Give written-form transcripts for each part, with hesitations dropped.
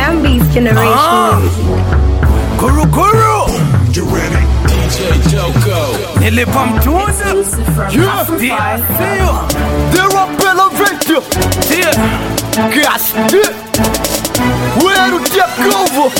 Zambi's generation music. Guru Guru, You ready? DJ Joko. nilipa mtuza. Exclusive from Yeah. Afro5. They're up elevator. Gas. Where to take over?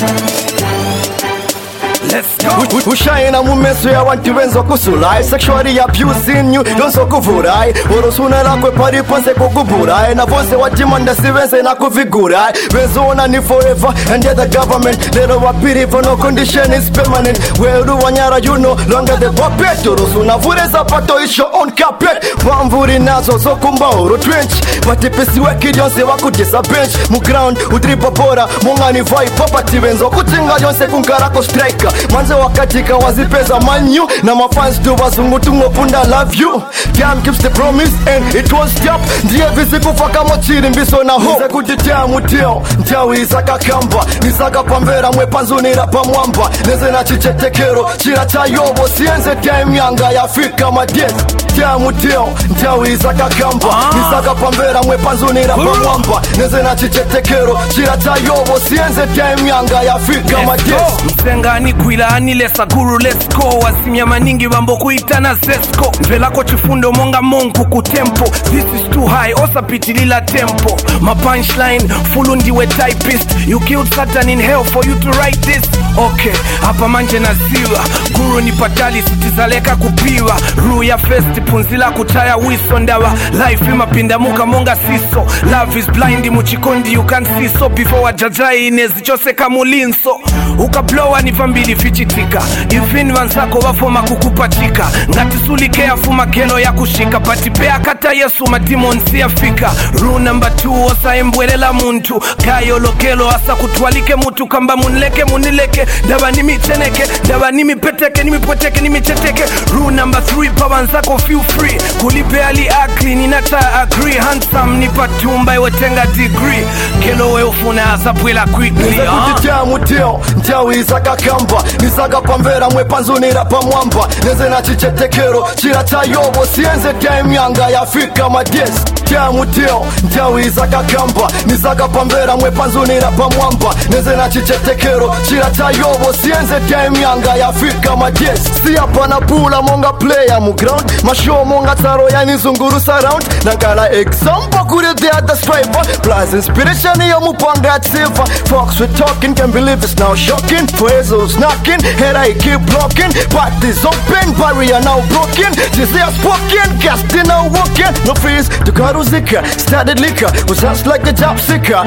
Let's go. Ushaina mumeso ya wanti wenzo kusulai, sexually abusing you donso kuvurai, orosuna lakwe pariponse kukuburai, na vonse wajimanda siwense na kuvigurai. Wezona ni forever and yet the government lero wapiri for no condition is permanent. Weru wanyara you no longer the puppet, orosuna vureza pato isho on carpet. Wamvuri nazo zokumba oro trench, patipisi weki jonse wakutisa bench. Mu ground utripa pora, mungani vai popati wenzo kutinga jonse kunkarako striker. Manze wakatika wazipeza manyu na mafans tu wazungu tungopunda love you. Time keeps the promise and it won't stop. Ndiye visi kufaka mochiri mbiso na hope. Nise kujitia mutio, ntiawi isaka kamba. Nisaka pambera mwepanzu nirapa mwamba. Neze na chichetekero, chira chayobo. Sienze time yanga ya Afrika madies. Tia mutio, ntiawi isaka kamba. Nisaka pambera mwepanzu nirapa mwamba. Neze na chichetekero, chira chayobo. Sienze time yanga ya Afrika madies. Msengani kuilani lesa guru let's go. Wasimya maningi wambo kuitana sesko. Mvelako chifundo monga monku kutempo. This is too high, osa pitilila tempo. My punchline, fulu ndiwe typist. You killed Satan in hell for you to write this. Okay, hapa manje na ziwa. Guru ni patali sitizaleka kupiwa. Ruu ya festi punzila kutaya wiso ndawa. Life imapinda muka monga siso. Love is blind muchikondi you can see so. Before wajajai inezi chose kamulinso. Ukablowa ni vambili fichitika. Ifini wansako wafoma kukupatika. Ngatisuli afuma kelo ya kushika. Patipea kata yesu madimon siafika. Rule number 2 osa embwelela muntu. Kayo lokelo asa kutwalike mutu. Kamba munleke munileke. Dawa nimi cheneke. Dawa nimi peteke nimi poteke nimi cheteke. Rule number 3 pawanzako feel free. Kulipe ali akli ninata agree. Handsome nipa tumba iwetenga degree. Kelo we ufuna azabwela quickly. Nise kujitia mutio, ntiawi isaka kamba. Nisaka pambera mwepanzu nirapa mwamba. Neze na chichetekero, chira chayobo. Sienze time yanga ya Afrika madies. Tia mutio, ntiawi isaka kamba. Nisaka pambera mwepanzu nirapa mwamba. Neze na chichetekero, chira chayobo. Sienze time yanga ya Afrika madies. Siya pana pula monga player mu ground. Mashow monga taro yani zunguru surround. Nankala example kure the other striper. Plus inspiration yo mupanga at silver. Fox with talking, can't believe it's now shocking. Fuezo's knocking, head I keep blocking. Parties open, barrier now broken. Just they are spoken, casting now walking. No fees to Karuzika, started liquor. Was just like a job seeker.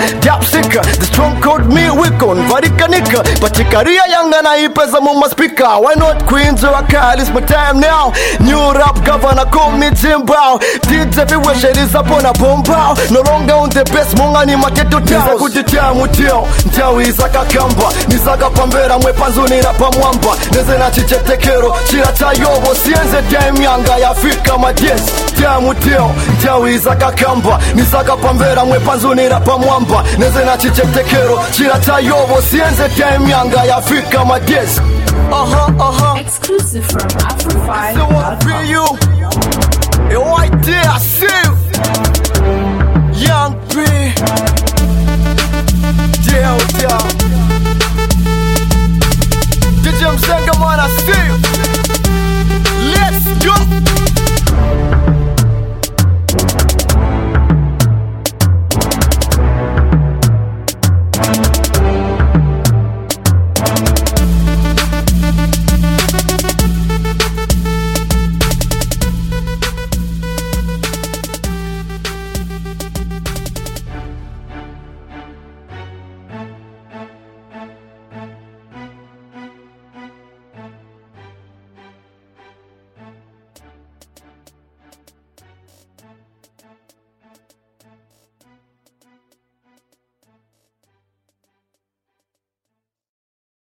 The strong code me weak on Varikanika. But Chikaria young and I pesa muma speaker. Why not Queens or Akal? It's my time now. New rap governor call me Jimbao. Deeds everywhere, shit is up on a bombao. No longer on the best mongani maketo towns. Nisa kujitia mutio, ntiawi isaka kamba. Nisaka pambera mwepanzu nirapa mwamba. Neze na chichetekero, chira chayobo. Sienze time yanga ya Afrika madies. Tia mutio, ntiawi isaka kamba. Nisaka pambera mwepanzu nirapa mwamba. Neze na chichetekero, chira chayobo. Sienze time yanga ya Afrika madies. Exclusive from Afro5. So what be you? Yo, I dare see you. Young B.